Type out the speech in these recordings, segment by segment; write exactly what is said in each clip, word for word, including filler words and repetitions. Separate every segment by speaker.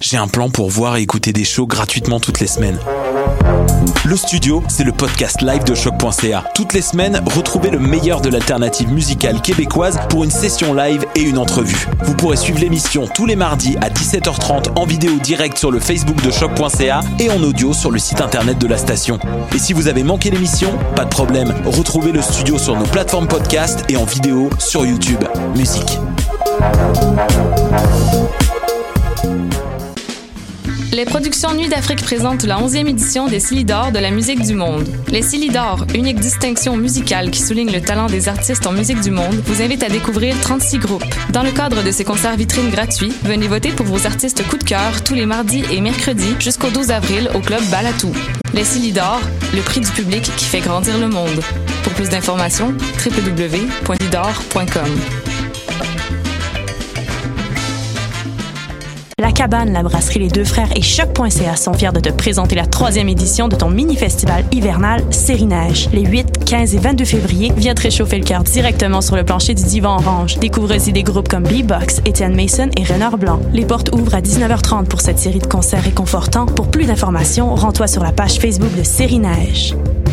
Speaker 1: j'ai un plan pour voir et écouter des shows gratuitement toutes les semaines. Le Studio, c'est le podcast live de choc point c a. Toutes les semaines, retrouvez le meilleur de l'alternative musicale québécoise pour une session live et une entrevue. Vous pourrez suivre l'émission tous les mardis à dix-sept heures trente en vidéo direct sur le Facebook de choc point c a et en audio sur le site internet de la station. Et si vous avez manqué l'émission, pas de problème, retrouvez le Studio sur nos plateformes podcast et en vidéo sur YouTube. Musique.
Speaker 2: Les productions Nuit d'Afrique présentent la onzième édition des Silidor de la musique du monde. Les Silidor, unique distinction musicale qui souligne le talent des artistes en musique du monde, vous invite à découvrir trente-six groupes. Dans le cadre de ces concerts vitrines gratuits, venez voter pour vos artistes coup de cœur tous les mardis et mercredis jusqu'au douze avril au club Balatou. Les Silidor, le prix du public qui fait grandir le monde. Pour plus d'informations, w w w point silidor point com.
Speaker 3: La Cabane, la brasserie Les Deux Frères et choc point c a sont fiers de te présenter la troisième édition de ton mini-festival hivernal Série-Neige. Les huit, quinze et vingt-deux février, viens te réchauffer le cœur directement sur le plancher du Divan Orange. Découvre aussi des groupes comme B-Box, Étienne Mason et Renard Blanc. Les portes ouvrent à dix-neuf heures trente pour cette série de concerts réconfortants. Pour plus d'informations, rends-toi sur la page Facebook de Série-Neige.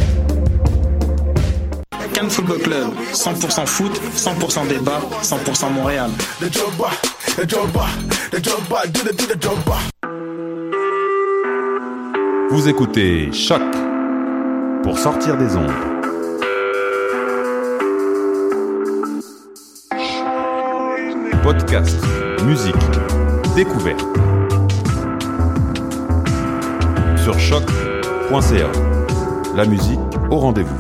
Speaker 4: Cannes Football Club, cent pour cent foot, cent pour cent débat, cent pour cent Montréal.
Speaker 5: Vous écoutez Choc pour sortir des ondes. Podcast, musique, découverte. Sur choc point c a. La musique au rendez-vous.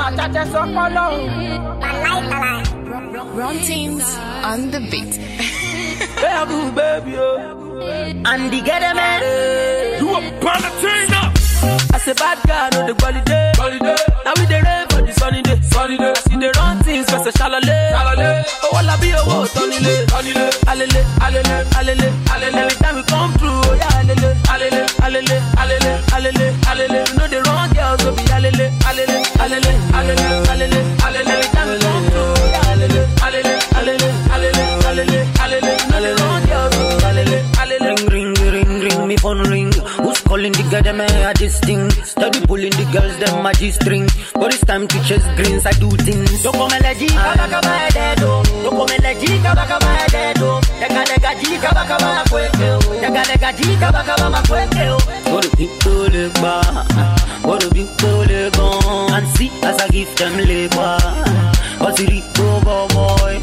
Speaker 6: Run teams on the beat.
Speaker 7: Baby, baby, oh. Andy, get a man. You a Palestina. I say bad guy, no the holiday. Holiday. Now we the rain for the sunny day. Sunny day. I see the run things, cause a shalale. Shalale. Oh, all I be a woe, Tonile. Tonile. Alele, alele, alele, alele. Every time we come through, oh yeah, alele, alele, alele, alele, alele, alele. You know the wrong girls, so be alele, alele, alele, alele, alele, alele. Every time we come through, oh yeah, alele, alele, alele, alele, alele, alele. You know the wrong girls, so be alele, alele.
Speaker 8: Ring, ring, ring, ring, me phone ring. Who's calling the girl, them I this thing. Steady pulling the girls, them I G-string. But it's time to chase greens, I do things. Don't come and let G, kabaka my dead, oh. Don't come and let G, kabaka my dead, oh. Lega lega G, kabaka my kweke, oh. Lega lega G, kabaka my kweke, oh. Go to people, le ba. Go to people, le bon. And see, as I give them le ba. Cause you go, go, boy.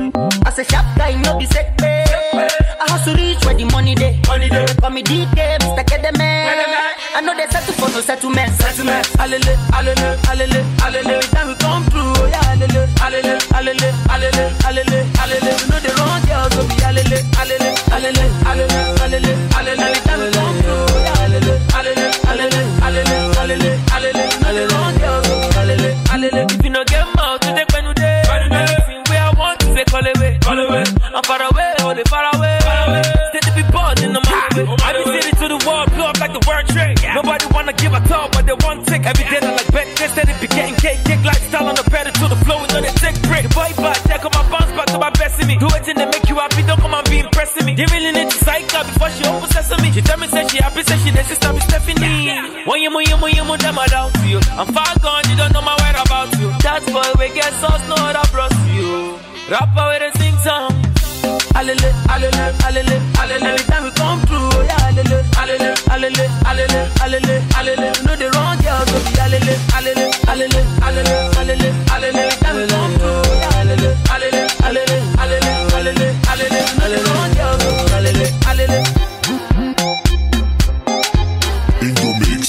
Speaker 8: As a sharp guy, no be set, babe. I hustle reach where the money day. Money day. Call me D K, Mister Kedeme. I know they settle for no settlement. Settlement. Alele, alele, alele, alele. Every time we come through, oh yeah, alele, alele, alele, alele, alele, alele. You know the wrong girls, so be alele, alele, alele, alele, alele, alele. Every time we come through, oh yeah, alele, alele, alele, alele, alele, alele. You know the wrong girls, so be alele, alele. If you no get mouth, you take when you day. Anything where I want to say, call away, call away. I'm far away, only far away. Steady be born in the market. I be sitting to the wall, blow up like the word trade. Nobody wanna give a talk, but they want take. Every day I like bet, they steady be getting cake, cake lifestyle on the pedal to the flow, we know they take break. The boy back, check on my bounce back to my best in me. Do it and they make you happy, don't come and be impressing me. They really need to psych up before she open sesame. She tell me say she happy, say she next sister be Stephanie. When you move, you move, you move them down to you. I'm far gone, you don't know my whereabouts you. That boy we get sauce, no other bros to you. Rapper with a sing song. Alele, alele, alele, alele. Every time we come through, oh yeah, alele, alele, alele, alele, alele, alele. You know the wrong girls, so be alele, alele, alele, alele, alele, alele. Every time we come through, oh yeah, alele, alele, alele, alele, alele, alele. You know the wrong girls, so be alele, alele.
Speaker 9: Into mix.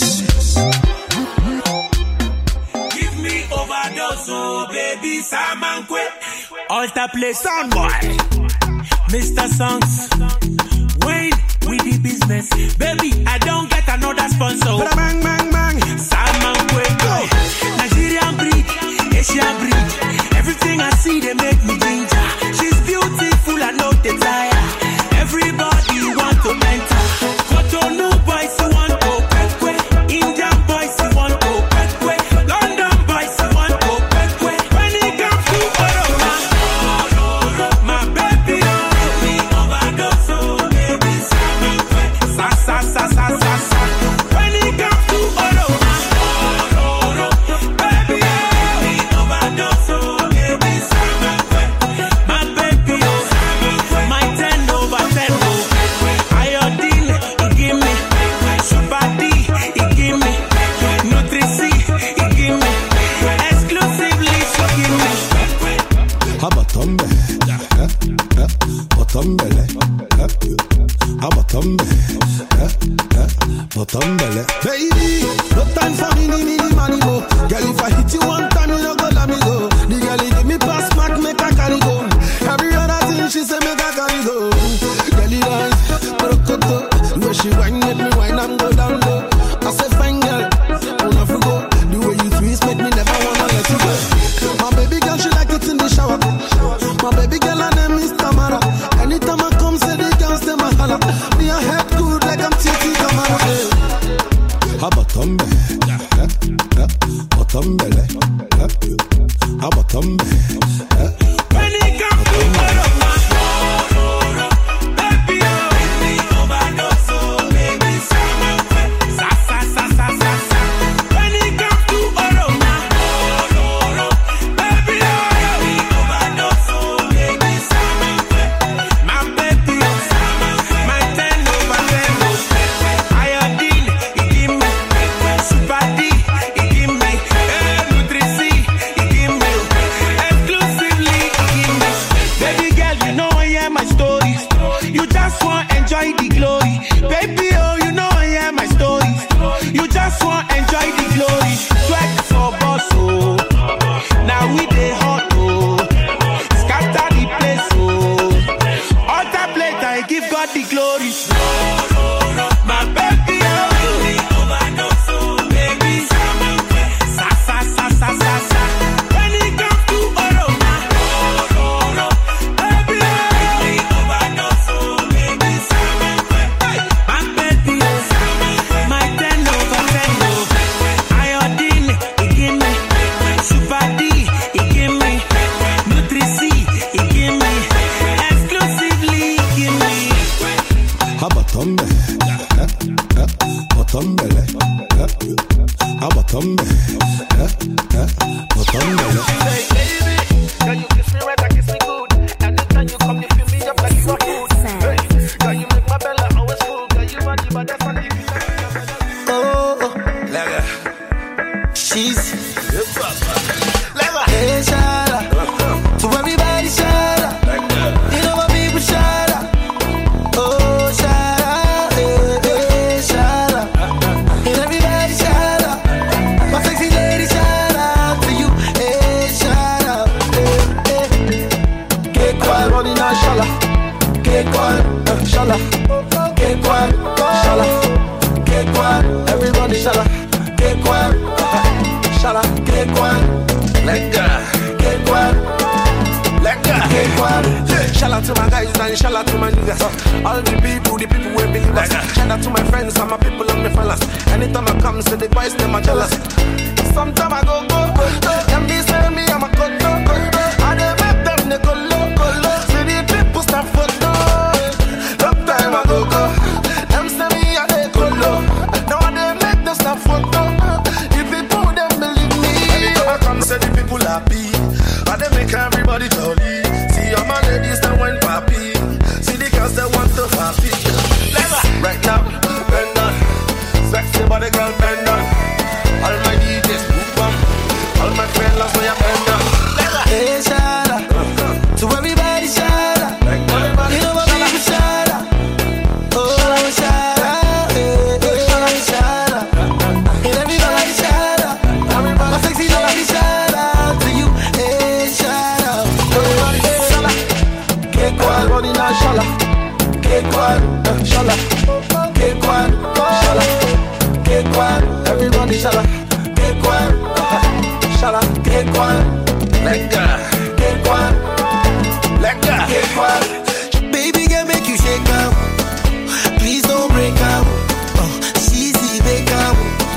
Speaker 10: Give me overdose, oh baby, Samankwe. Alter play soundboy. Mister Songs, Wayne, we the business. Baby, I don't get another sponsor. Bang, bang, bang. Salman Kweko. Nigerian breed, Asian breed. Everything I see, they make me ginger. She's beautiful, I know they tire. Everybody want to enter. Cotonou boys, you want to Kwekwe. Indian boys, you want to Kwekwe. London boys, you want to Kwekwe. When it comes to Oroma, my baby, Sa sa sa sa sa. When it comes to Oroma, baby, we overdose, oh baby, my baby, oh, my ten over ten, oh, iodine, he give me, Super D, he give me, Nutri-C, he give me, exclusively, she give me.
Speaker 9: Habatombe, Botombele, Habatombe. Botombele. Baby, no time for me, me, me, money go. Girl, if I hit you one time, you no go let me go. The girl, give me pass back, make I carry go. Every other thing she say, make I carry go. Girl, it dance, brokoto. The way she whine, make me whine and go down low. I say, fine girl, I wanna go. The way you twist, make me never wanna let you go. My baby girl, she like it in the shower. My baby girl, her name is Tamara. Anytime I come, say the girls, them a holla. Me a head good like I'm Titi Kamara. Habatombe, Botombele, Habatombe.
Speaker 10: When it comes to Oroma, baby, we overdose, oh baby, sa sa sa sa sa sa. When it comes to Oroma, baby, we overdose, oh baby, my baby, my ten over ten, iodine, he give me, Super D, he give me, Nutri-C, he give me, exclusively.
Speaker 9: Hey, shout out to everybody, shout out. You know my people, shout out. Oh, shout out, hey, hey, shout out. And everybody, shout out. My sexy lady, shout out to you. Hey, shout out, hey, hey. Get quiet, running on, shala. Get quiet, uh, shala. Get quiet, shala. Get quiet, everybody, shala. Get quiet, uh, shala. Get quiet. Let go, get quiet, let go, get quiet. Shout out to my guys and shout out to my niggas. All the people, the people will believe us. Shout out to my friends and my people and my fellas. Anytime I come, say the boys, them are jealous. Sometime I go, go, go, go. Them they say me, I'm a good dog. I they make them, they go low, go low. See the people start photo. Long time I go, go. Them say me, I they go low. Now I they make them start photo. The people, them believe me. Anytime I come, say the people happy. I they make everybody jolly. See all my ladies that went papi. See the girls that want to happy. Right now, bend on. Sexy body girl, bend on. All my D Js, move on. All my friends, love when you bend on. Hey, shout out to everybody, shout out. You know what people shout out. Oh, shout out. Hey, hey, shout out. And everybody shout out. My sexy lady, shout out to you. Hey, shout out. Everybody, shout out. Get quiet, running on, shala. Get quiet, uh, shala. Get quiet, shala. Get quiet, everybody, shala. Get quiet, uh, shala. Get quiet, let go. Get quiet, let go. Get quiet. Baby, can make you shake out. Please don't break out. Uh, cheesy, bake out.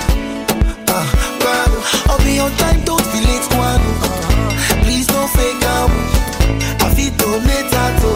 Speaker 9: Uh, grab. I'll be on time, don't be late, one. Uh, please don't fake out. I feel too late, to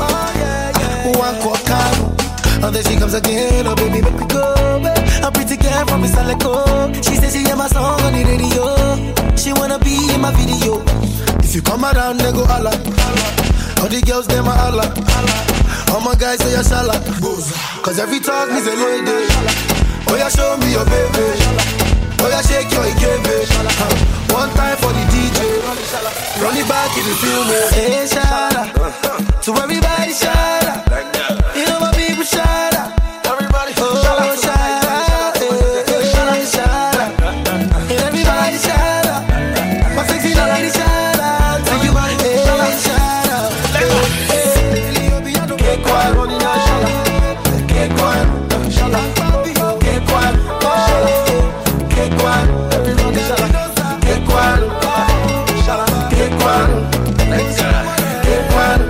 Speaker 9: one walk out. And then she comes again, oh baby, make me go. A pretty girl from Miss Aleko. She says she hear my song on the radio. She wanna be in my video. If you come around, they go holla. All the girls, them a holla. All my guys say a shala. Cause every talk me's a lady. Oh yeah, show me your baby. Oh yeah, shake your ikebe. One time for the D J. Run it back if you feel me. Hey, shala. To everybody, shout out. You know my people, shout out. Everybody, oh, shout out. Hey, hey, shout out. And everybody, shout out. My sexy lady, shout out to you. Hey, shout out. Hey, get quiet, running out, shout out. Get quiet, shout out. Get quiet, shout out. Get quiet, everybody, shout out. Get quiet, shout out. Get quiet, let's go. Get quiet.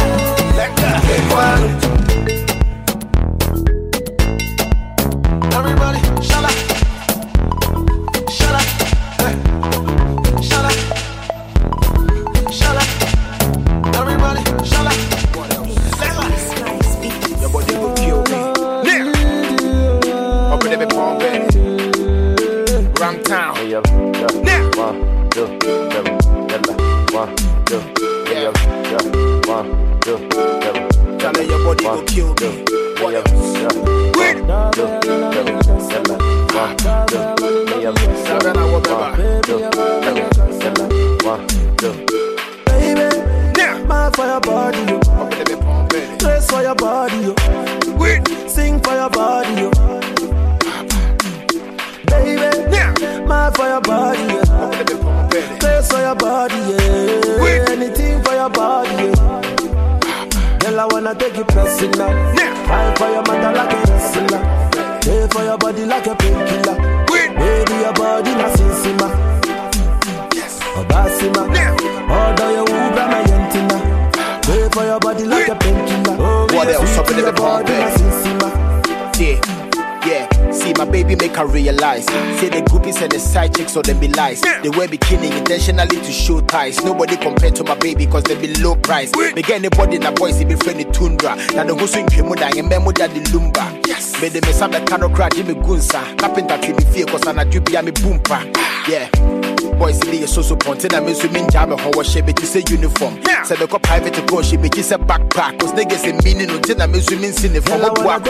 Speaker 9: Everybody, shut up. Shut up. Shut up. Shut up. Everybody, shut up. Your body will kill me. Yeah. Open every palm, baby. Ram town. Yeah. One, two, seven, one, two, yeah. One, two, seven. Tell her your body will kill me. What else? Wait. Baby, mad for your body, yo. Dress for your body, yo. Sing for your body, yo. Baby, mad for your body, yo. Dress for your body, yeah. Anything for your body, yeah. Girl, I wanna take you personal. Fight for your mother like a wrestler. Pay for your body like a painkiller. Baby, your body na sisima. Obasima. Order your Uber, my yentina. Pay for your body like a painkiller. What else up in the body na sisima. Yeah. Yeah, see my baby make her realize. Say the groupies and the side chicks or them be lies. They wear bikini intentionally to show ties. Nobody compared to my baby cause they be low price. Me get anybody in a boys they be friendly tundra. Now the goose in Kimuda and Memo da the lumba. Yes, made them miss up the cano crack Jimmy Gunsa. Carpenter to me fear cause I'm a dupia me boompa. Yeah. Boys in the so so pontin and me swimming jam and how she be to say uniform. Say the cop private to go she be kiss a backpack. Cause niggas in meaning until I'm swimming in the form of what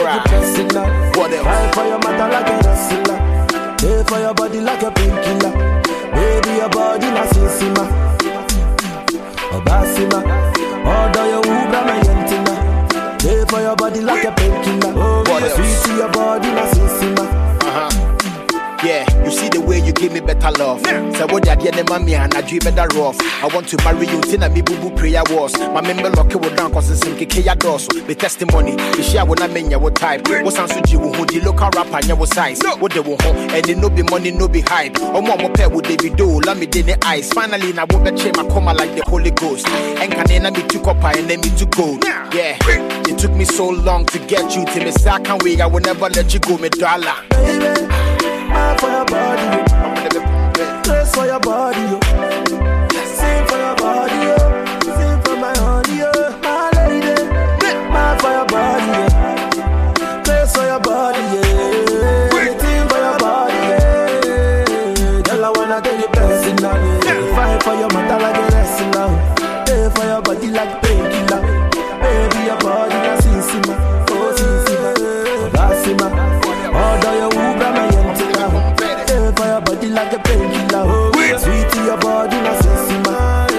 Speaker 9: else? For your mother like a wrestler, pay for your body like a painkiller. Baby, Baby, your body na sisima. Obasima. Order your Uber, my yentina. Pay for your body like a painkiller. Oh, sweet to your body na sisima.
Speaker 11: Uh-huh. Yeah, you see the way you give me better love. So what that yeah, mommy and I dream better rough. I want to marry you, tina me boo boo prayer was. My member lock you down cause it's in Kaya doors. The testimony, the share when I mean your type. What's answer you who the local rapper and your size. What they want and it no be money, no be hype. Or more more pair with David do, let me in the eyes. Finally, I won't bet my coma like the Holy Ghost. And can then me to copper and then me to gold. Yeah, it took me so long to get you to me. So I can't wait, I will never let you go, me dollar.
Speaker 9: For your body, place for your body, yo. Sing for your body, yo. Sing for my honey, yo. My lady, my for your body, yo. Place for your body, yeah. Sing for your body, yeah. Girl, I wanna get the best in now. Fight for your mother like a lesson now. Pay for your body like painkiller. Baby, your body that's sissima, oh sissima, sissima. Order your Uber, my for your body like a painkiller, oh sweet to your body, na sissima.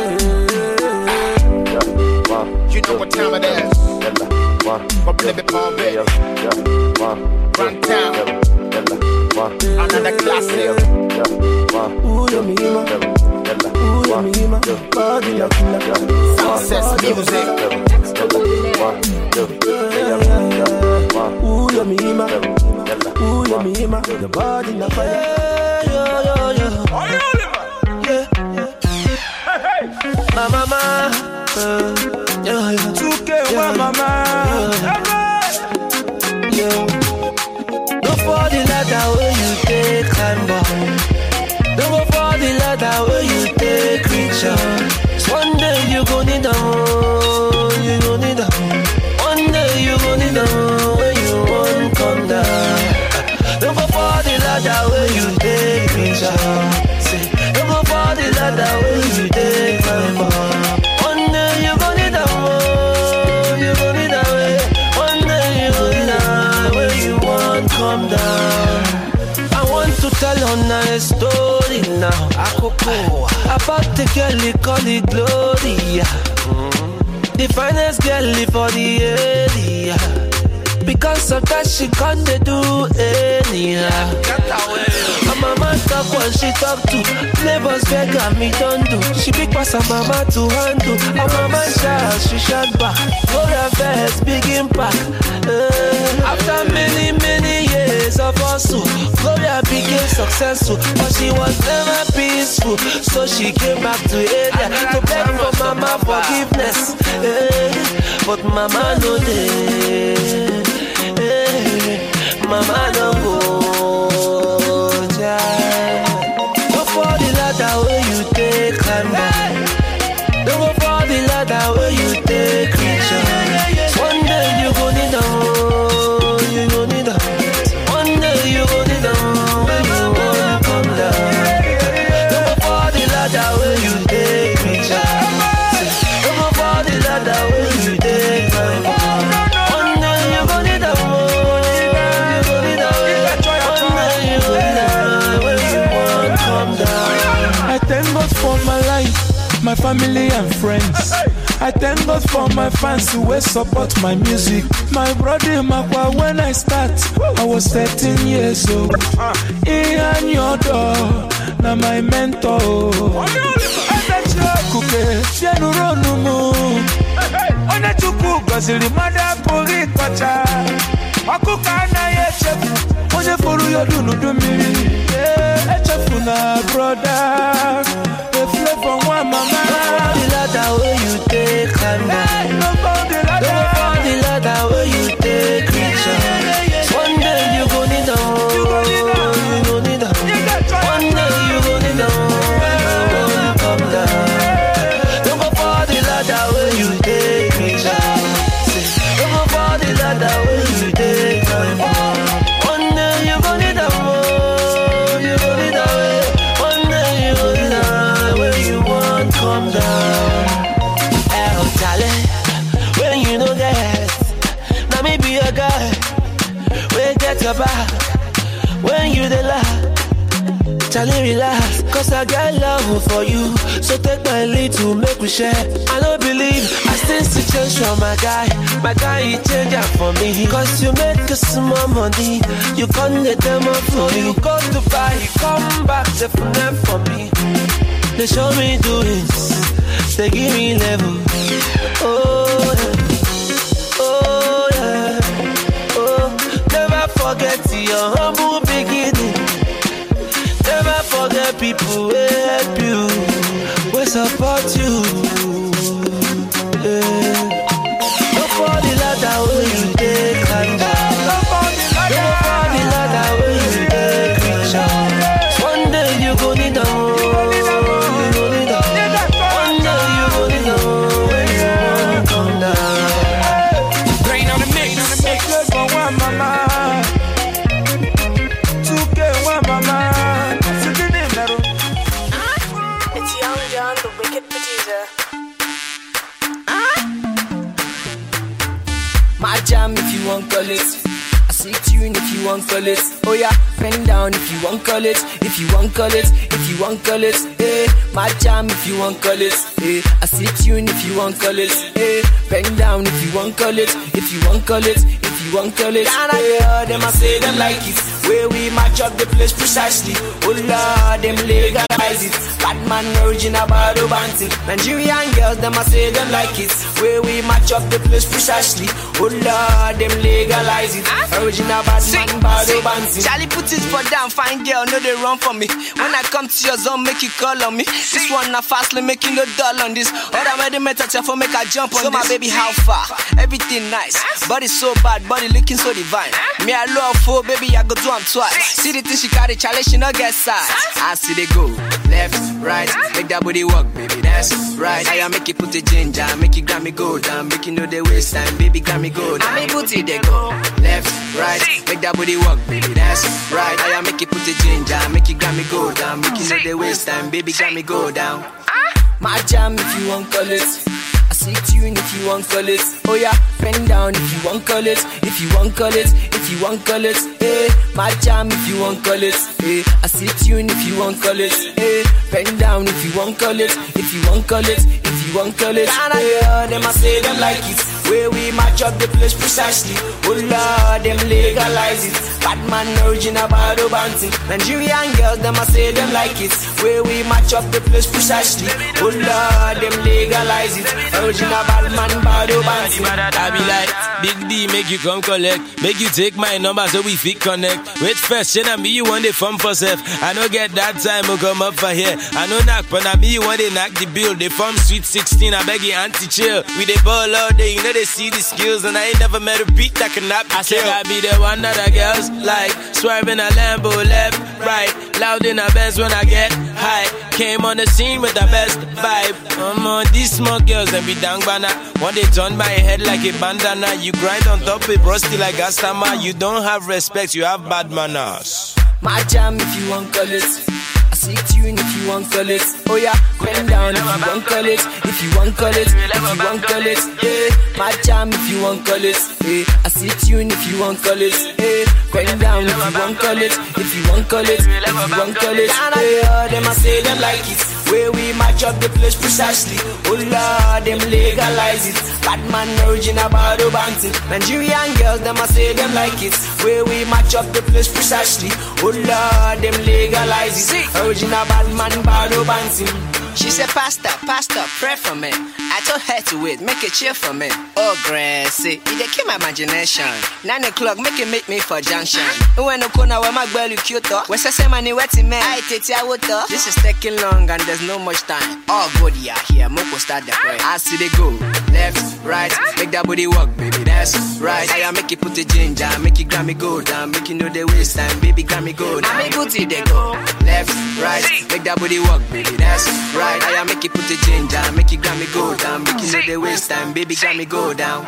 Speaker 11: You know what time it is. But baby, Palm Bay, Run Town, another classic.
Speaker 9: Ooh, you mima, ooh, you mima, body like killer.
Speaker 11: Success music.
Speaker 9: Ooh, you mima, ooh, you mima, your body like fire.
Speaker 7: My mama, uh, yeah, yeah. two K, yeah, mama, yeah. yeah. Don't for the ladder where you take climb up. Don't go for the ladder where you take reach up. One day you gon' need them, you gon' need them. One day you gon' need them when you won't come down. Don't go for the ladder where you take reach up. Don't go for the ladder where you take climb up. One day you gon' need that one, you gon' need that way. One day you gon' need that where you won't come down. I want to tell on a story now. About the girl you call it Gloria, the finest girl for the area. Because of that she can't do anyhow. Her mama talk when she talk to neighbors beg and me don't do. She big pass her mama to handle. Her mama shout, she shout back. Gloria first, big impact. uh, After many, many years of hustle, Gloria became successful, but she was never peaceful. So she came back to area to beg for mama forgiveness. uh, But mama no dey. Mama don't go, child. Go for the ladder where you take climb back. Don't go for the ladder where you take reach up. One day you gon' need them, you gon' need them. One day you gon' need them when you won't come down. Don't go for the ladder where you take reach up. Don't go for the ladder where you take climb back. One day you gon' need them.
Speaker 10: I thank God for my life, my family and friends. I thank God for my fans who will support my music. My brother Makwa, when I start, I was thirteen years old. Ian your door, now my mentor. Onye furu yo dunu dumiri, eh, echefuna brother, the flavor one mama.
Speaker 7: Don't go for the ladder where you take climb back. Don't go for the ladder where you take reach up. One day you gon' need them, you gon' need them. One day you gon' need them when you won't come down. Don't go for the ladder where you take reach up. Don't go for the ladder where you take climb back. Calm down, oh darling. When you know that, now me be a guy. When get your back, when you the lie, Charlie, relax, cause I got love for you. So take my lead to make we share. I don't believe I still see change from my guy. My guy, he change up for me. Cause you make us some more money. You can't let them up for you. Go to buy, come back, definitely for me. They show me doings, they give me level. Oh, yeah. Oh, yeah. Oh, never forget your humble beginning. Never forget people who help you, who support you. Yeah. Don't fall the ladder when you take and down. Don't fall the ladder when you take and down. One day you gon' need them. If you want call it, I see tune if you want call it. Oh yeah, bend down if you want call it. If you want call it, if you want call it. Eh, my jam if you want call it. Eh, I see tune if you want call it. Eh, bend down if you want call it. If you want call it, if you want call it. And I hear them, I say them like it. Where we match up the place precisely. Oh Lord, them legalize it. Bad man original bado banting. Nigerian girls, them I say them like it. Where we match up the place precisely. Oh Lord, them legalize it. Original bad man bado banting. Charlie put his foot down, fine girl, no they run for me. When I come to your zone, make you call on me. This one not fastly making no dull on this. Other made them touch for make a jump on so this. So my baby, how far? Everything nice, body so bad, body looking so divine. Me I love for baby, I go do am twice. See the thing she carry, Charlie, she no get size. I see they go left, right, make that booty walk, baby, that's right. I make it put the ginger, make it Grammy go down, make you know the waste time, baby, Grammy go down. I make booty they go left, right, make that booty walk, baby, that's right. I make it put the ginger, make it Grammy go down, make you know the waste time, baby, Grammy go down. My jam if you want call it. I see tune if you want call it. Oh yeah, bend down if you want call it. If you want call it, if you want call it. Eh, my jam if you want call it. Eh, I see tune if you want call it. Eh, bend down if you want call it. If you want call it, if you want call it. And I hear them, I say them like it. Where we match up the place precisely. Oh Lord, them legalize it. Bad man original bado banting. Nigerian girls, them I say them like it. Where we match up the place precisely. Oh Lord, them legalize it. Original bad man bado banting.
Speaker 12: I be like, Big D, make you come collect. Make you take my number so we fit connect. Wait first, shit, and me you want the fun for self. I don't get that time to come up for here. I know knock, but I me you want to knock the bill. They from Sweet sixteen, I beg you auntie chill. We they ball all day, you know they see the skills. And I ain't never met a beat that can not be I said I be the one that the girls like. Swerving a Lambo left, right. Loud in a Benz when I get high. Came on the scene with the best vibe. I'm on these small girls and be down banana. One they turn my head like a bandana. You grind on top with rusty like Astama. You don't have respect, you have bad manners.
Speaker 7: My jam if you want call it. I see tune if you want call it. Oh yeah, bend down if you want call it. If you want call it, if you want call it. Eh, my jam if you want call it. Eh, I see tune if you want call it. Eh, bend down if you want call it. If you want call it, if you want call it. And I hear them, I say them like it. Where we match up the place precisely. Oh Lord, them legalize it. Bad man original bado banting. Nigerian girls, them I say them like it. Where we match up the place precisely. Oh Lord, them legalize it. Original bad man bado banting. She said, Pastor, Pastor, pray for me. I told her to wait, make it chill for me. Oh, Gracie, it they kill my imagination. Nine o'clock, make it make me for junction. When no corner where my girl you cute, where's the same money wetty man? I take your water. This is taking long and there's no much time. Oh, good, yeah, here, Moko start the prayer. I see they go left, right, make that booty walk, baby, that's right. I make it put the ginger, make it Grammy go down, make you know the waste time, baby, Grammy go down. I make booty they go left, right, make that booty walk, baby, that's right. I make it put the ginger, make it Grammy go down, make you know the waste time, baby, Grammy go down.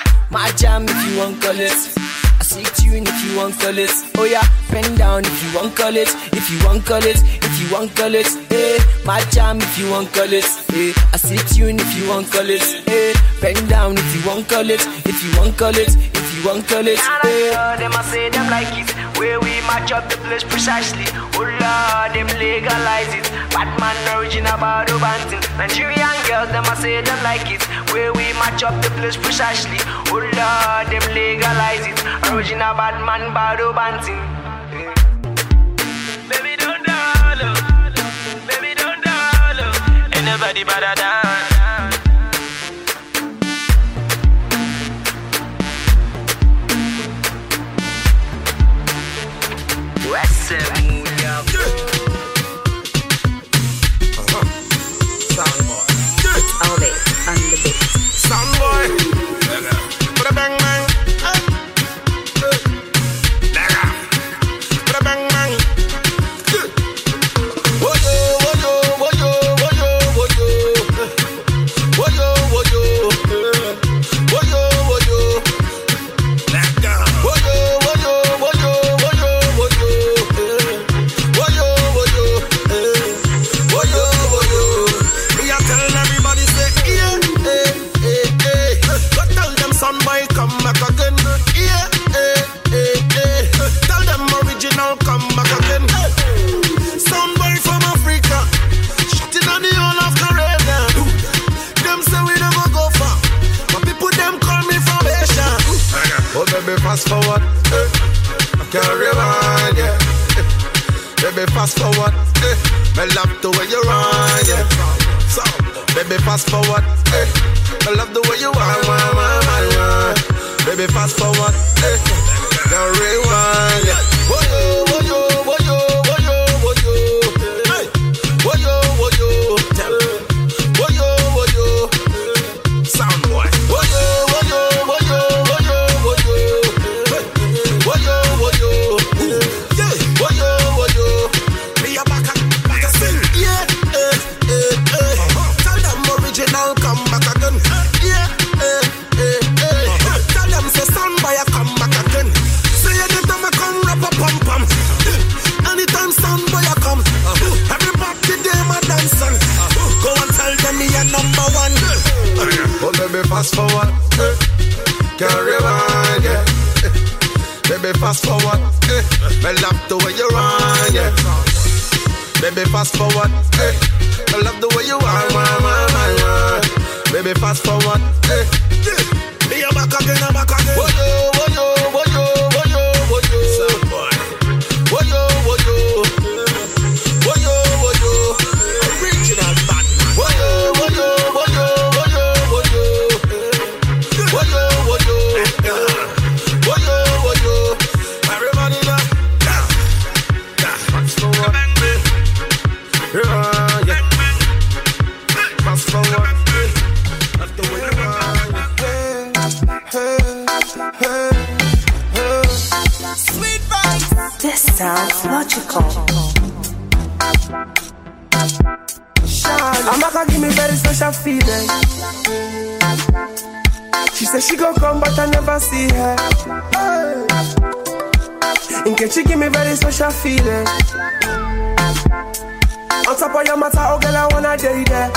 Speaker 7: My jam if you want call it. I see tune if you want call it. Oh yeah, bend down if you want call it. If you want call it, if you want call it. Eh, my jam if you want call it. Eh, I see tune if you want call it. Eh, bend down if you want call it. If you want call it, if you want call it. Eh, them I say them like it.
Speaker 13: where we match up the place precisely. Oh Lord, them legalize it. Batman original bottle banting. Nigerian girls, them I say them like it. Where we match up the place precisely. Oh Lord, them legalize it. Original Batman bottle banting. Baby don't dollar, baby don't dollar. Ain't nobody better than. What's up, Mulia? Uh-huh. Soundboy.
Speaker 14: All day on the beat.
Speaker 13: Soundboy. Put a bang bang. Put a bang bang. Woyo, woyo, woyo, woyo, woyo. Woyo, woyo. Woyo, woyo. Let go. Woyo, woyo, woyo, woyo, woyo. Woyo, woyo. Woyo, woyo. Me a tell everybody say yeah, eh, eh, eh. Go tell them son boy come back again. Yeah, eh, eh, eh. Tell them original come back again. Son boy from Africa, shutting on the whole of Caribbean. Them say we never go far, but people them call me from Asia. Oh baby fast forward, eh. I can't rewind, yeah. Baby fast forward, eh. I love the way you run, yeah. So, baby fast forward, eh. I love the way you run, run, run, run, run. Baby fast forward, eh. Don't rewind, yeah. Woyo, woyo, woyo, woyo, woyo. Hey. Woyo, woyo. Woyo, woyo. Soundboy. Woyo, woyo, woyo, woyo, woyo. Hey. Woyo, woyo. Yeah. Woyo, woyo. Me a back and back and sing. Yeah, eh, eh, eh. Tell them original come back again. Yeah, eh, eh, eh. Tell them say son boy a come back again. Say anytime I come rap a pum pum. Anytime son boy a come, everybody them a dancing. Go and tell them me a number one. Oh baby fast forward, eh. Can't rewind, yeah. Baby fast forward, eh. I love the way you run, yeah. Baby fast forward, eh. I love the way you run, run, run, run, run. Baby fast forward, eh. Me a back again, I'm back again. Woyo, woyo, woyo, woyo, woyo. Woyo, woyo. Woyo, woyo. Original Batman. Woyo, woyo, woyo, woyo, woyo. Woyo, woyo. Woyo, woyo. Everybody now. Fast forward. Yeah, yeah. Fast forward. That's the way you run. Hey, hey, hey. Sweet vibes.
Speaker 14: This sounds logical.
Speaker 7: I'm not gonna give me very special feeling. She said she gon' come but I never see her. Hey. In case she give me very special feeling. On top of your matter, oh girl, I wanna date there.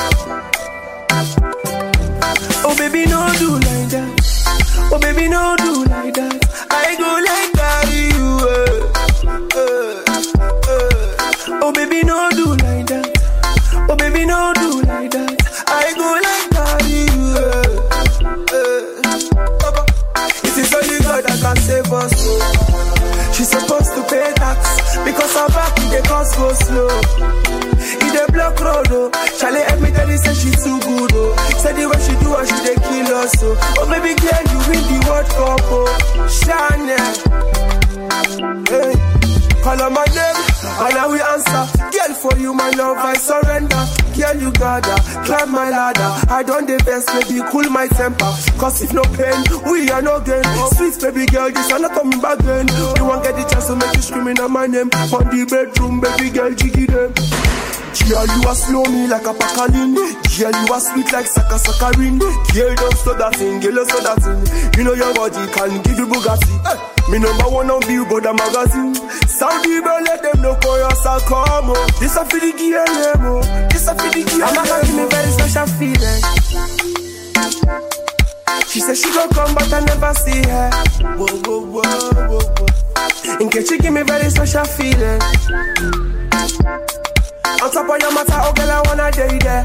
Speaker 7: Oh baby, no do like that. Oh baby, no do like that. I go like that, you. Uh, uh, uh. Oh baby, no do like that. Oh baby, no do like that. I go like that, you. Uh, uh. It is only God that can save us. She's supposed to pay tax because her back in the cost go slow. In the block road, oh. Charlie admitted he said she too good, oh. Said the way she do and she they kill us, oh. Oh baby girl, you win the World Cup, oh. Chanel. Hey, call on my name, and I will answer. Girl, for you, my love, I surrender. Girl, you gotta climb my ladder. I don't the best, baby, cool my temper. Cause if no pain, we are no gain. Sweet baby girl, this are not coming back then. You won't get the chance to make you screaming on my name. On the bedroom, baby girl, jiggy them. Girl, you a slow me like a packalin. Girl, you a sweet like Saka Sakarin. Girl, don't stop that thing, girl, don't stop that thing. You know your body can give you Bugatti. Hey. Me number one on Billboard the magazine. Saudi girl, let them know for your sarcoma. This a for the girl, nemo. This a for the girl. I'm not gonna give me very special feeling. She said she gon' come but I never see her. Whoa, whoa, whoa, whoa, whoa.
Speaker 15: In case you give me very special feeling. On top of your matter, oh girl, I wanna day there.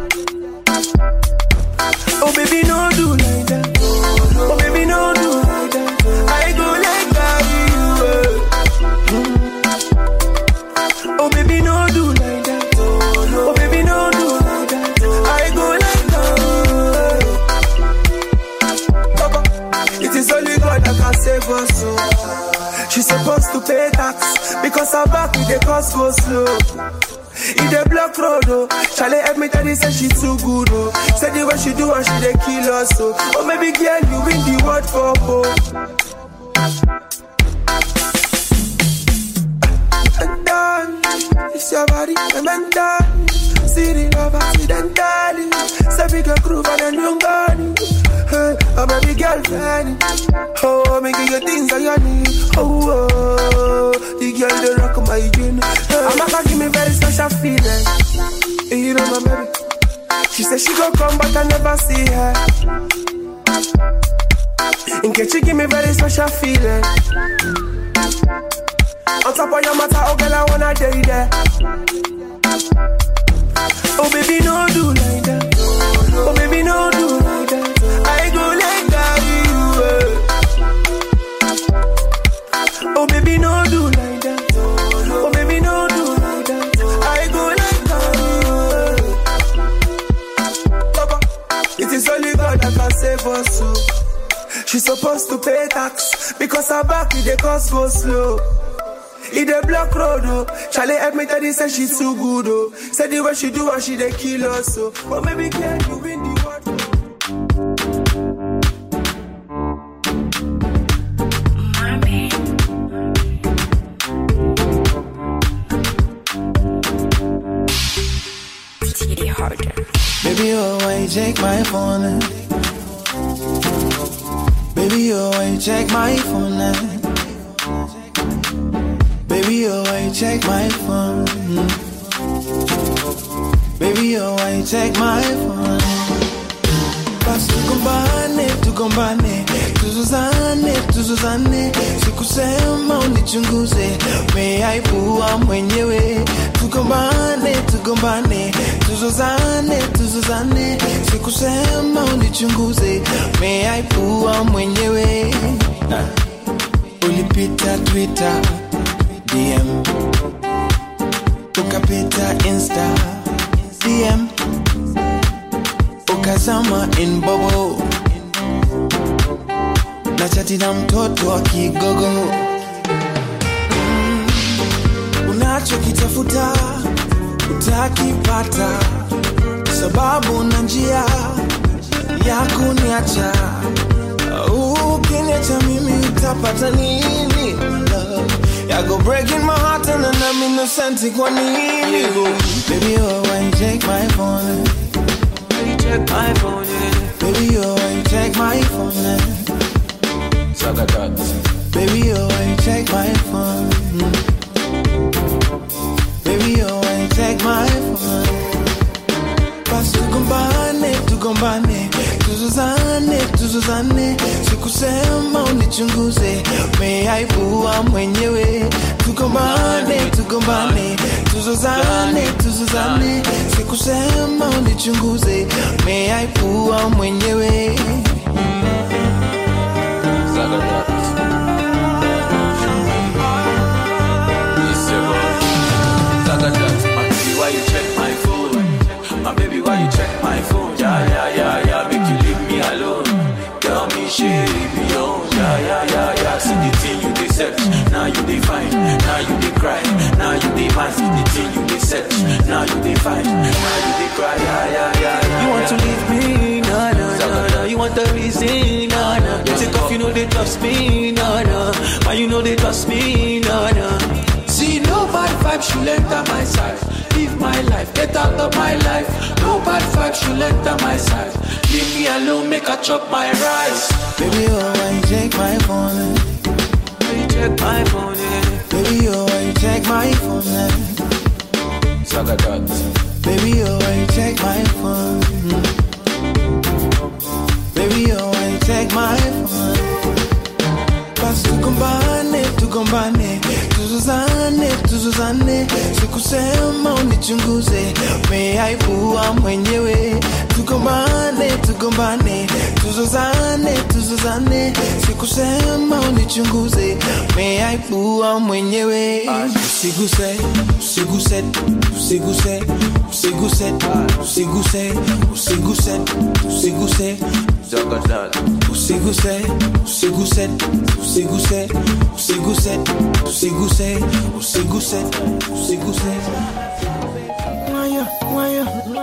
Speaker 15: Oh baby, no do like that. Oh baby, no do like that. I go like that, you. Oh baby, no do like that. Oh baby, no do like that. I go like that. It is only God that can save us. So she's supposed to pay tax because her back with the cost go slow. In the block road, oh, Charlie help me tell you say she too good, oh. Say the way she do and she dey kill us, oh. Oh maybe girl you win the world for both. And done, it's your body, I'm mental. See the love accidentally. Say we go groove and then you gone. Hey, I'm a big girlfriend. Oh, me give you things that you need. Oh, oh, the girl they rock my gin. Hey, I'm not gonna give me very special feeling. You know my baby. She said she gon' come but I never see her. In case she give me very special feeling. On top of your matter, oh girl, I wanna day there. Oh baby, no do like that. Oh baby, no do like that. I go like that, you. Oh baby, no do like that. Oh baby, no do like that. I go like that. It is only God that can save us. So she's supposed to pay tax because her back with the cost go slow. In the block road, oh, Charlie help me tell you say she too good, oh. Say the way she do and she dey kill us, so. But maybe can you win the world?
Speaker 14: Mommy. Pretty harder.
Speaker 16: Baby, oh, why you check my phone? Baby, oh, why you check my phone now? Baby, oh, why you check my phone? Baby, oh, why you check my phone? Basi tugombane, tugombane, tuzuzane, tuzuzane. Sikusema unichunguze, umeaibua mwenyewe. Tugombane, tugombane, tuzuzane, tuzuzane. Sikusema unichunguze, umeaibua mwenyewe. Ulipita Twitter D M, ukapita Insta D M, ukazama in bobo, na chati na mtoto wa kigogo. mm. Unachokitafuta utakipata, sababu na njia ya kuniacha. Ukiniacha mimi utapata nini? Love, I go breaking my heart and then I'm innocent. Kwa nini? Baby, oh, why you check my phone? Why you check my phone? Baby, oh, why you check my phone? Baby, oh, why you check my phone? Baby, oh, why you check my phone? Basi tugombane, tugombane, tuzuzane, tuzuzane. Sikusema unichunguze, umeaibua mwenyewe. Tugombane, tugombane, tuzuzane, tuzuzane. Sikusema unichunguze, umeaibua mwenyewe.
Speaker 17: Why you check my phone? My baby, why you check my phone? Yeah, yeah, yeah, yeah, make you leave me alone. Tell me shit, beyond. Yeah, yeah, yeah, yeah. See the thing you dey search, now you dey find. Now you dey cry, now you dey mind. See the thing you dey search, now you dey find. Now you dey cry, yeah, yeah, yeah, yeah.
Speaker 18: You want to leave me, no, no, no, no. You want the reason, no, no. You take off, you know they trust me, no, no. Why you know they trust me, no, no.
Speaker 17: See, no bad vibes should enter my side. Live my life, get out of my life. No bad vibes should enter my side. Leave me alone, make I chop my rice.
Speaker 16: Baby, oh, why you check my phone?
Speaker 18: Why you check my phone?
Speaker 16: Baby, oh, why you check my phone? Baby, oh, why you check my phone? Baby, oh, why you check my phone? Basi tugombane, tugombane, sikusema unichunguze, meaibua mwenyewe. Tugombane, tugombane, tuzozane, tuzozane. Sikusema unichunguze, meaibua mwenyewe. Usiguse, usiguse, usiguse, usiguse, usiguse, usiguse, usiguse. Usiguse, usiguse, usiguse, usiguse, usiguse, usiguse, usiguse. Maya, Maya.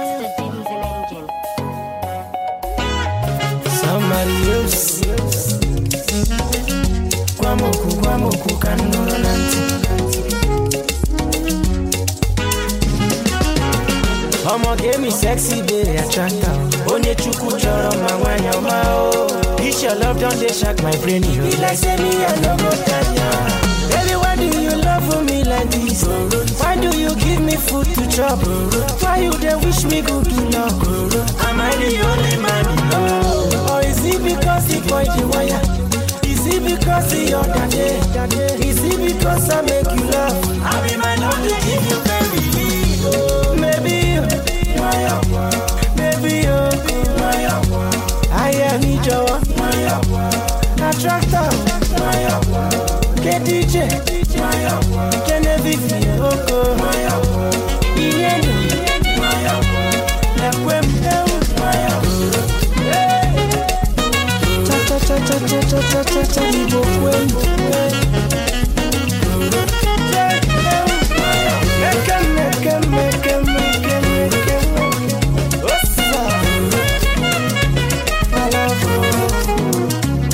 Speaker 16: Somebody else. Kwamoku, kwamoku, kanoro nanti. Omo give me sexy, baby, attractor. Onye chuku choro mawanya mao. This your love don't they shock my brain. You be like say me I no go tanya. Baby, why do you love me like this? Why do you give me food to chop? Why you they wish me good luck? Am I the only man you know? Or is it because he point the wire? Is it because he your daddy? Is it because I make you laugh? I be my love to give you baby. Oh, maybe, maybe, I am Joe, attractor, K D J, Genevieve, Oko, Ian, Equem, cha cha cha cha cha cha cha cha cha cha Make him, make him, make him, make him, make him. What's up? I love you.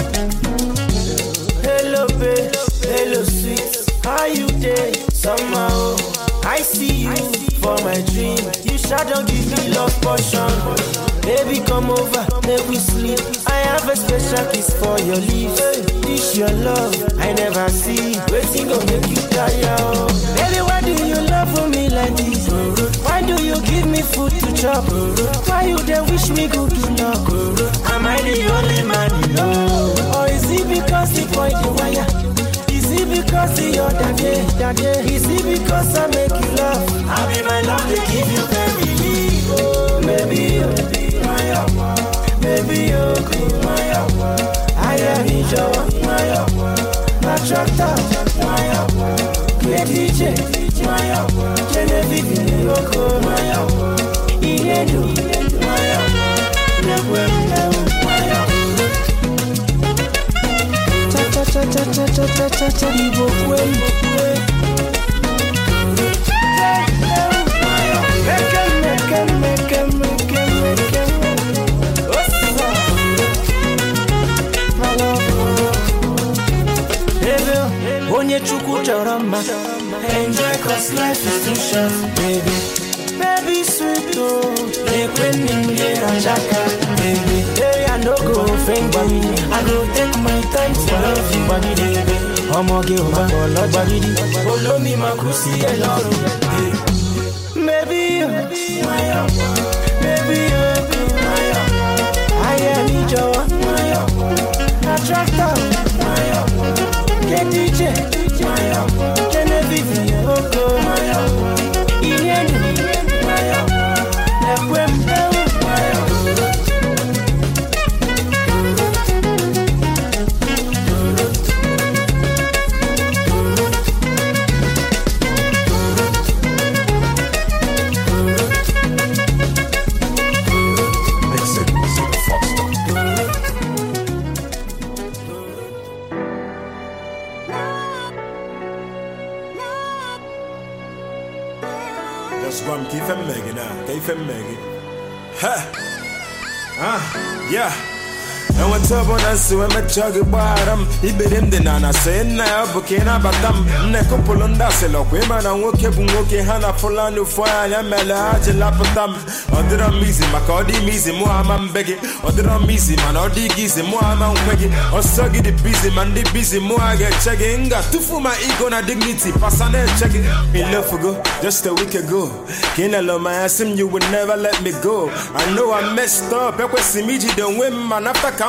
Speaker 16: Hello, babe. Hello, sweet. How you day? Somehow I see you for my dream. You shall don't give me love portion. Baby, come over, make we sleep. I have a special kiss for your lips. This your love, I never see. Waiting go make you tired. Baby, why do you love me like this? Why do you give me food to chop? Why you they wish me good luck? Am I the only man you know? Or is it because he point the wire? Is it because he your daddy? Daddy? Is it because I make you laugh? I be my love to give you baby. Oh, baby, oh. Baby, oh, I am in Joe, attractor, K D J, Genevieve, Oko, Inedu, cha cha cha cha cha cha cha cha cha Ibo Kwe. Make him, make him, make him, make him, make him. Onye chuku choroma, enjoy cause life is too short, baby. Baby sweet oh, ekwen ninge ranjaka, baby. Hey, I no go offend me, I go take my time to love you, baby. Omo ge oba bolo baby, bolo mi makusi eloro, baby. Baby, I am Joe, attractor. K D J, Genevieve, Oko, Ian, Equem,
Speaker 19: Ah, yeah. And when Turbo Nancy, when I chug it bottom, he bid him the nana saying now, Bukina Batam, Necopolunda, Selok, women and woke up and woke Hana Folano Fire, and Melaja Lapatam, or the Misi, Macodi Misi, Mohaman Beggy, or the Misi, man, or Digis, Mohaman Peggy, or Suggy the busy man, the busy Moa get checking, got two for my ego and dignity, Passane checking. In love for go, just a week ago. Can't allow my ass him, you would never let me go. I know I messed up, I was immediate, don't win, man, after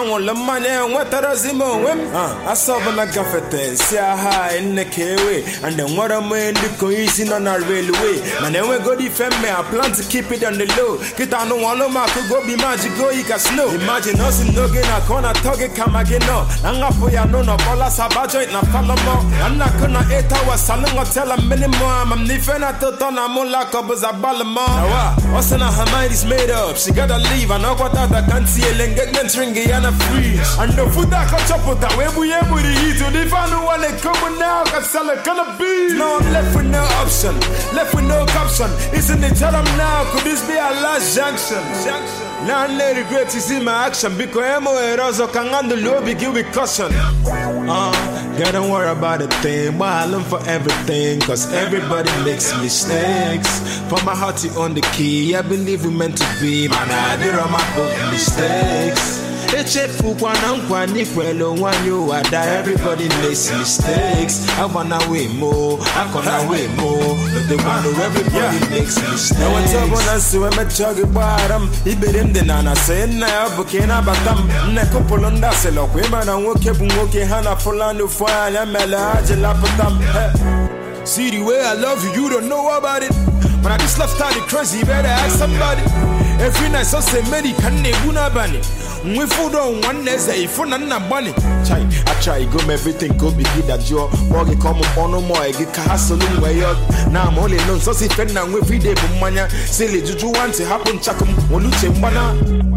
Speaker 19: want the money and what the Zimo whim. I saw when I got it, see a high in the K-way, and then what I'm in the cohesion on our railway. And then we go defend me, I plan to keep it on the low. Get on the one of my could go be magic, go, you can snow. Imagine us in no gain, I can't talk it, come again. I'm not for ya, no, no, all us have budget, and I follow more. I'm not gonna eight hours, I'm not tell a minimum. I'm different at the ton, I'm on like up as a ballamon. What's in her mind is made up, she gotta leave. I know what I can't see a ling, get them stringy and a free. And the food that got chop with that, where we able to eat. So if I know what they coming now, I sell it, gonna be. No, I'm left with no option, left with no caption. Isn't it tell them now? Could this be our last junction? Junction. Now I'm not regret to see my action because I'm a also can handle low, begin with caution. Uh, girl, don't worry about a thing. Why I learn for everything, cause everybody makes mistakes. For my heart, you on the key. I believe we meant to be. Man, I did all my both mistakes. It's a fool, one on one, if well, one you are die. Everybody makes mistakes. I wanna way more, I wanna way more. But they want to everybody yeah. makes mistakes. Now what's up when I see when I chug it bottom? He bid him the nana saying now, but can't have a thumb. Neck up on that sell up. Women and walk up and walk in Hannah full on the fire. I'm a large lapatam. See the way I love you, you don't know about it. When I just left out the crazy, you better ask somebody. Every night, so say, Mary, can they guna bunny? We food on one day, say, if I'm not bunny. Chai, I try, go everything, go be good at your walk, come on no more, I get castle way up. Now I'm only known, so see, fend and every day, but mania, silly, do you want to happen, chakum, or Luce Mana?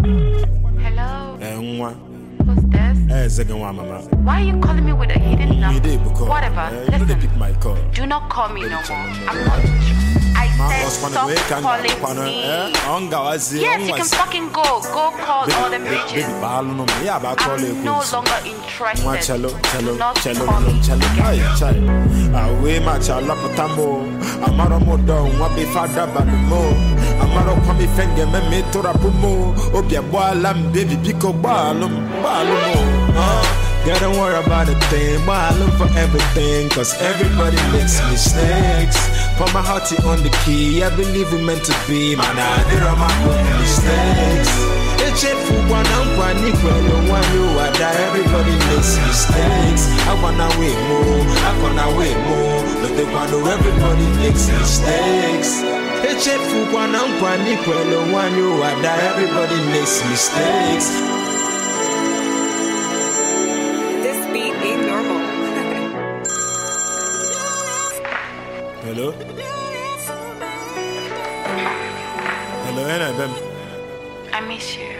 Speaker 6: Hello?
Speaker 19: And one.
Speaker 6: Who's this?
Speaker 19: Hey, second one, mama.
Speaker 6: Why are you calling me with a hidden number?
Speaker 19: Because,
Speaker 6: whatever,
Speaker 19: uh,
Speaker 6: listen,
Speaker 19: pick my call.
Speaker 6: do not call me no more. I'm not. I said stop calling me. Yes, you can fucking go. Go call all them bitches. I'm no longer interested. Do not call me again.
Speaker 19: Away my child, Lapatamo. Amaro don, what be father Banamo. Amaro Kwame Fenge, me to Rapumo. Obia Boalam, baby, Pico Balum, Balumo. Yeah, don't worry about a thing, but I look for everything, cause everybody makes mistakes. For my heart on the key, I believe we meant to be. Man, I did all my own mistakes. It's a fool, one on one, equal, no one you are that everybody makes mistakes. I wanna way more, I wanna way more. But they want to everybody makes mistakes. It's a fool, one on one, equal, no one you are that everybody makes mistakes. Hello? Hello, Anna, baby.
Speaker 6: I miss you.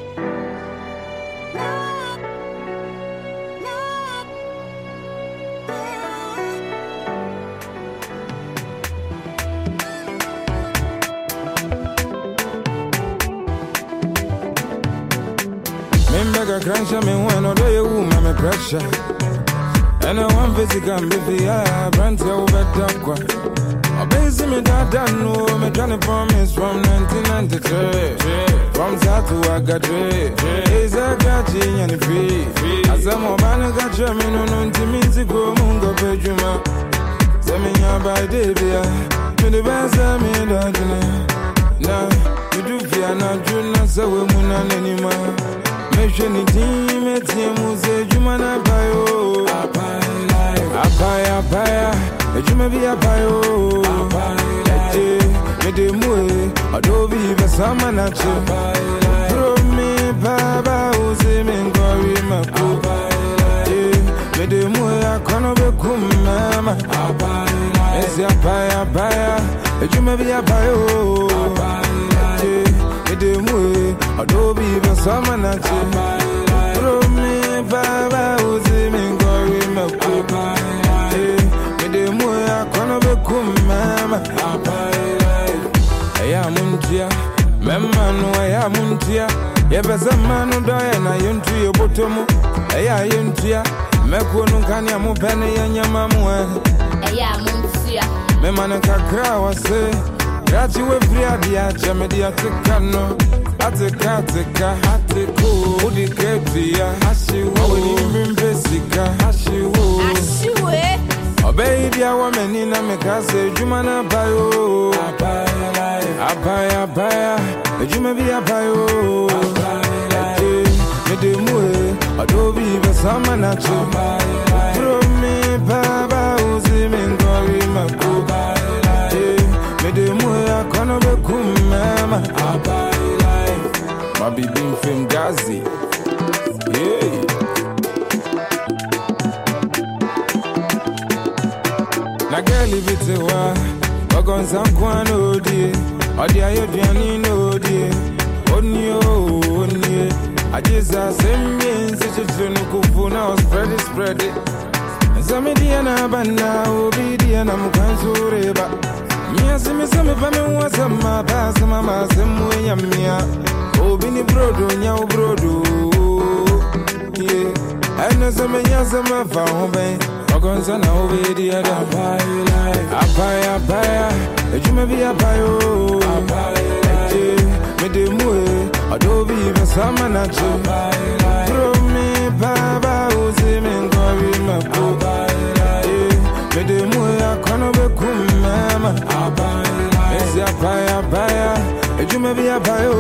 Speaker 20: Me crunch me when I do you my pressure. And I want physical baby, I brand you better qua. I base me that I know me trying to promise from nineteen ninety-three. From South to Agadre, is a catching and free. As a man got German on to me to go mungo pejuma. Send me your by Davia, to the best I mean, now you do fear not Juna, so we moon anymore. Make sure the team at him say Jumana Bayo. Apaya, apaya, you may be a bio. Me de mue, adobe, Basamanache. Throw me, Baba, who's him and Gory Mapu. Me de mue, I can't be cum, Mamma. It's a apaya, apaya, you may be a bio. Me de mue, adobe, Basamanache. Throw me, Baba, who's him and Gory Mapu. I am Muntia, Memman, I am Muntia, Yabazamano Diana, Yuntu, your bottom, I am Tia, Mekunu Kanya Mupeni and Yamamu. I am Muntia, Memman Kakra was say, that you were free at the Ajamedia Tikano, Atikatika, Hatiko, Udiketia, Hashiwo, Bessica, Hashiwo. Oh baby, I want me in a mecase, Jumana Bayo. Apaya, apaya, you may be a bio. Me de mue, Adobe Basama Nacho. Bro me Baba Uzi Mingori Maku. Me de Muya Konobe Kumama. My baby from Gazi. Yeah. Na girl leave it to her. Wagon Sankwan Odi. Odi Ayodiani no di. Onyo, onye. I just a same means it's just no kufu now spread it, spread it. Some Diana Banda, Obidiana Mukansureba. Yes, me some of them was a ma pass, mamma, some way, Yamia. Obini Brodo, Yao Brodo. Yeah, I know some yes, I'm a found bay. Ogonzana Obidia, Apaya, Apaya, you may be a bio. Me de mue, Adobe Basama Nacho. Bro me Baba Uzi Mingori Maku. Me de mue Akonobe Kumama. Esi Apaya Apaya, you may be a bio.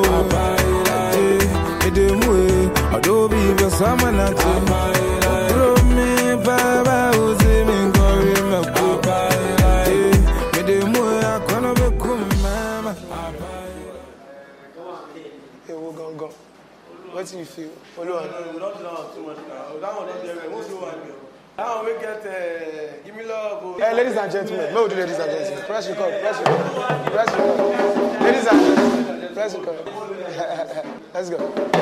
Speaker 20: Me de mue, Adobe Basama Nacho. Bro me Baba Uzi Mingori Maku. Me de mue Akonobe Kumama.
Speaker 21: Go, go. What do you feel? Follow on. We don't know too much now. That one is there. Most of one. Now we get, uh, give me love. Hey, ladies and gentlemen. No, ladies and gentlemen. Press record. Press record. Press record. Ladies and gentlemen. Press record. Let's go.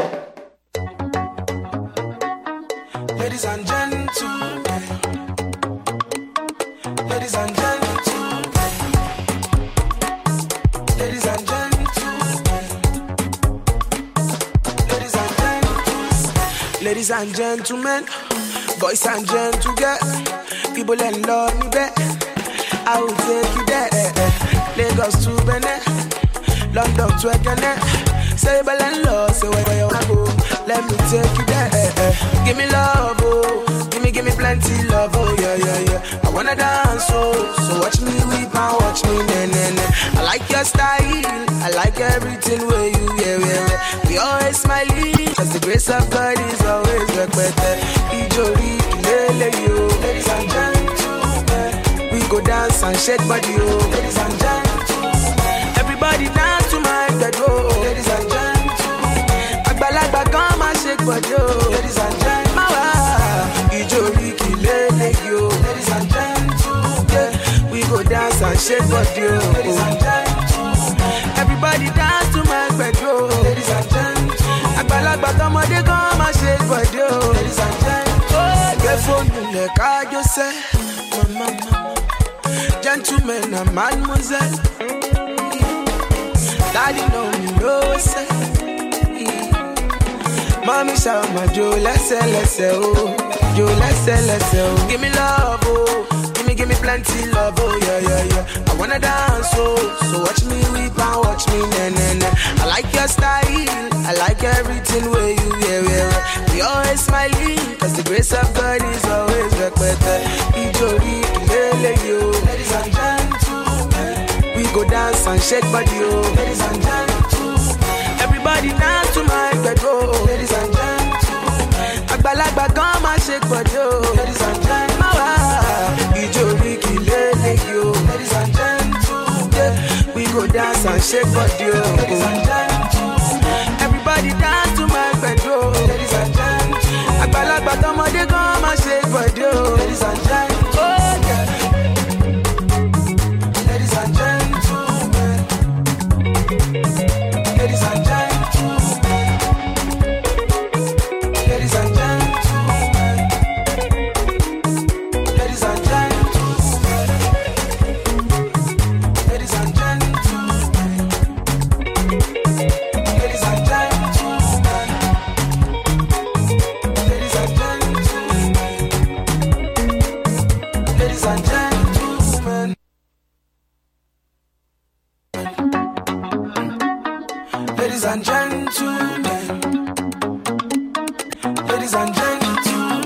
Speaker 21: Ladies and gentlemen. Ladies and gentlemen. Ladies and gentlemen. Ladies and gentlemen, boys and gentlemen, people and love me back. I will take you there. Lagos to Benin, London to Ekene. Say ball and love, say where you wanna go. Let me take you there. Give me love, oh, give me, give me plenty love, oh yeah, yeah, yeah. I wanna dance, oh, so watch me weep and watch me, nah, nah, nah. I like your style, I like everything where you, yeah, yeah, yeah. We always smiling, cause the grace of God is always work better. Ijori, lele, yo. Ladies and gentlemen, we go dance and shake body, yo. Ladies and gentlemen, everybody dance to my bedroom. Ladies and gentlemen, Agbalagba come and shake body, yo. Ladies and gentlemen, Ijori, lele, yo. Ladies and gentlemen, we go dance and shake body, yo. Ladies and gentlemen, everybody dance to my bedroom. Ladies and gentlemen, Agbalagba come and shake body, yo. Ladies and gentlemen, get phone in the car, you say, mama, gentlemen and mademoiselle. Daddy know me, know say. Mommy shout my Joe, let's say, let's say, oh. Joe, let's say, let's say, oh. Give me love, oh. Give me, give me plenty love, oh, yeah, yeah, yeah. I wanna dance, oh. So watch me weep and watch me, nah, nah, nah. I like your style, I like everything where you, yeah, yeah, yeah. We always smiling, cause the grace of God is always work better. Ijori, lele, yo. Ladies and gentlemen, we go dance and shake body, yo. Ladies and gentlemen, everybody dance to my bedroom. Ladies and gentlemen, Agbalagba come and shake body, yo. Ladies and gentlemen, Ijori, lele, yo. Ladies and gentlemen, we go dance and shake body, yo. Ladies and gentlemen, everybody dance to my bedroom. Ladies and gentlemen, Agbalagba come and shake body, yo. Ladies and gentlemen, oh yeah. Ladies and gentlemen, ladies and gentlemen, ladies and gentlemen, ladies and gentlemen, ladies and gentlemen, ladies and gentlemen, ladies and gentlemen, ladies and gentlemen. Ladies and gentlemen, ladies and gentlemen,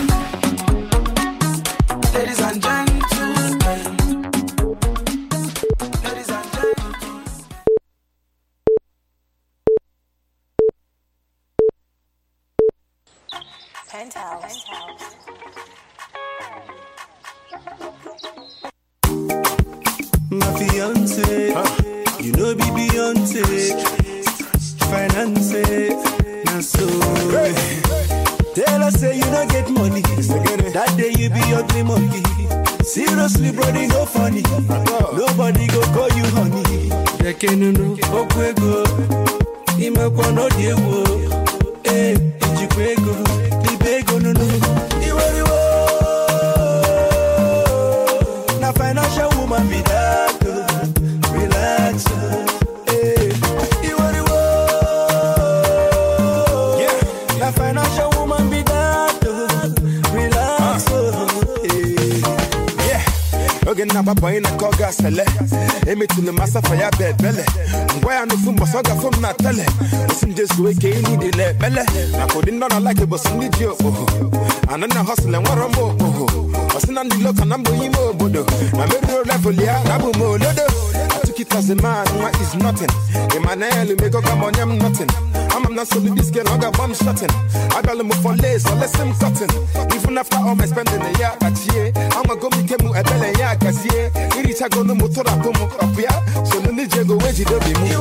Speaker 21: ladies and gentlemen, ladies and gentlemen.
Speaker 3: Penthouse.
Speaker 9: My fiance, huh? You know be Beyonce, finance, now so. Hey. Tell us say you don't get money, that day you be ugly monkey. Seriously, brody, no funny. Nobody go call you honey. They can't know, okay go. Ima kwa no diewo, eh, ijikwego, libego no no. Iwariwo, na financial woman be that. Relax, eh. Iwariwo, yeah. Na financial woman be that. Relax, eh.
Speaker 19: Yeah. Okay, now Papa in a coga sele. Emi to the master for your bed belly. Why I no fun but soga from na tele. Listen just go ke ni de le belle. Na ko din not like it but some need you. And then hustle and what more. Wasn't on the look and I'm doing more bodo. Na me do level ya na bu mo lodo. I took it as a man, what is nothing. Emmanuel me go come on I'm nothing. I'm not so this girl I got one shotting. I got him for lace so let's him cutting. Even after all my spending a year at year, I'm a go me kemu a belle ya gazie. Iri cha go no motor up up ya. So no need you go where you do be move.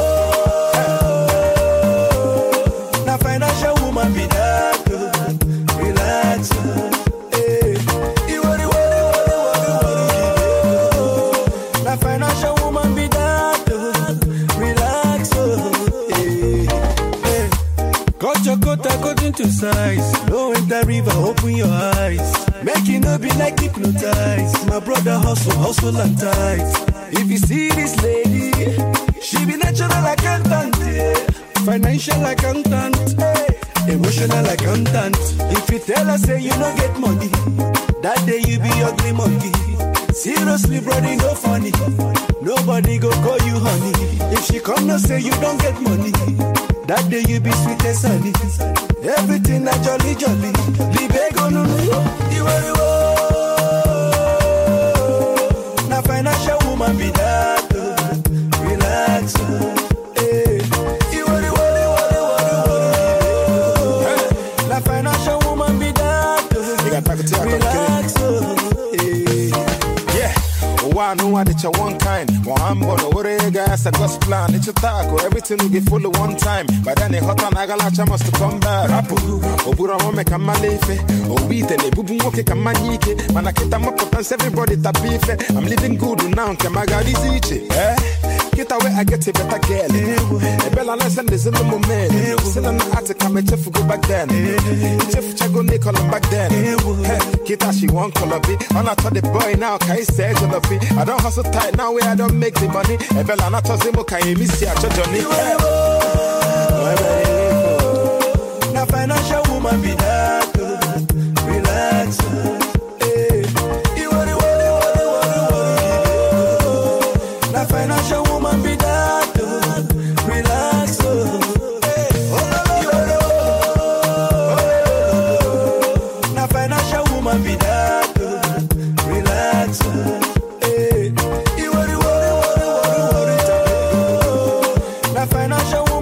Speaker 9: Na financial woman be that. Relax. Eh. Iwori wori wori wori wori. Na financial woman be that. Relax. Eh. Eh. Cut your coat according to size. Don't enter river, open your eyes. Make it no be like hypnotized. My brother hustle, hustle and tight. If you see this lady, she be natural accountant, yeah. Financial accountant, hey. Emotional accountant. If you tell her say you don't get money, that day you be ugly monkey. Seriously, brother, no funny. Nobody go call you honey. If she come no say you don't get money, that day you be sweet as honey. Everything a jolly jolly. Libego no no. You are the na financial woman be that. Relax. Eh. You are the na financial woman be that. Relax.
Speaker 19: Yeah. One who want it your one kind. One but no worry guys I got plan. It's a taco. Everything will get full of one time. But then a hot and agalacha must come back. Rapu. Obura won't make a malefe. Oh we tell a bubu woke a manike. Man I get a mop and everybody tapife. I'm living good now. Kamagadi zichi. Eh? Get away, I get a better girl. A bella nice and there's a little man. Still an attic, I'm a chef go back then. Chef Chago Nicol back then. Kita, she won't call a bit. I'm not the boy now, can you say to the fee? I don't hustle tight now where I don't make the money. A bella not a zimo, can you miss your Johnny?
Speaker 9: Now, financial woman be that. Relax. Financial woman be that, relax. Hey. Now financial woman be that, relax. Hey. Now financial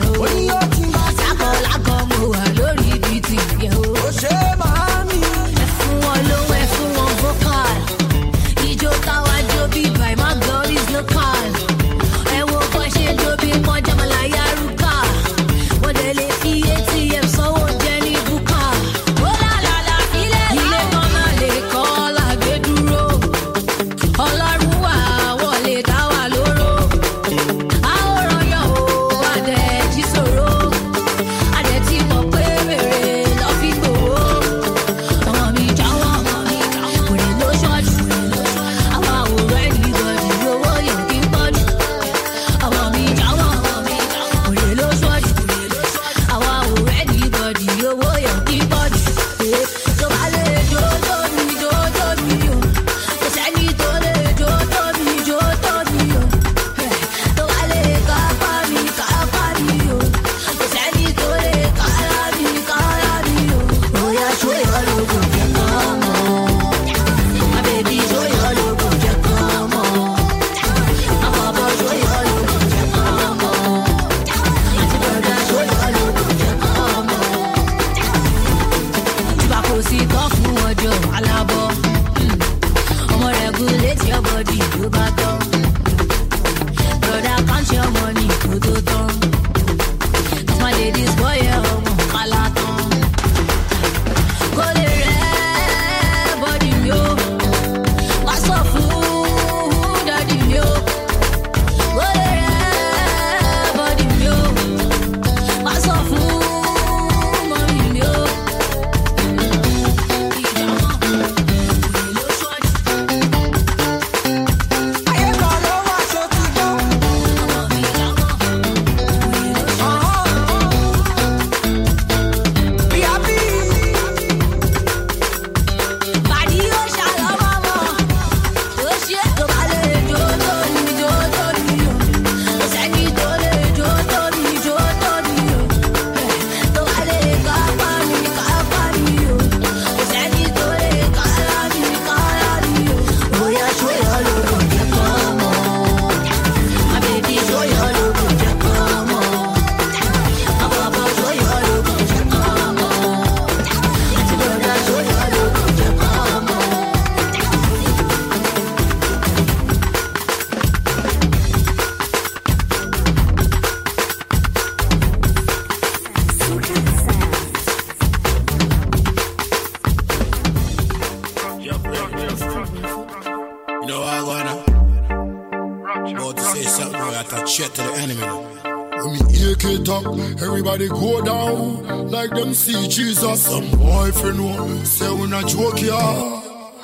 Speaker 1: Everybody go down like them see Jesus. Some boyfriend know say we not joke ya.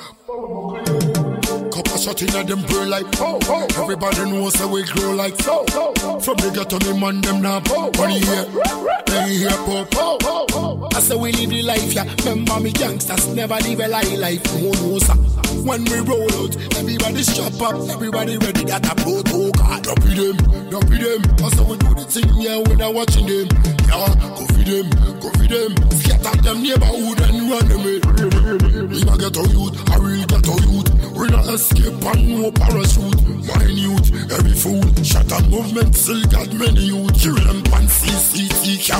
Speaker 1: Couple shot in at them burn like oh, oh, oh. Everybody knows say we grow like so. Oh, oh. From the ghetto me man them now oh, money here, they here pop. Oh, oh, oh. I say we live the life yeah. Remember me gangsters never live a lie life. No no sir. When we roll out, everybody strap up, everybody ready that a blow to car. Don't be them, don't be them. I say we do the thing yeah when I watching them. Yeah, go feed them, go feed them. Scatter them neighborhood and run them in. We not get a youth, I really get a youth. We not escape and no parachute. Mine youth, every fool. Shut up movement, still got many youth. Kill them pan C C T.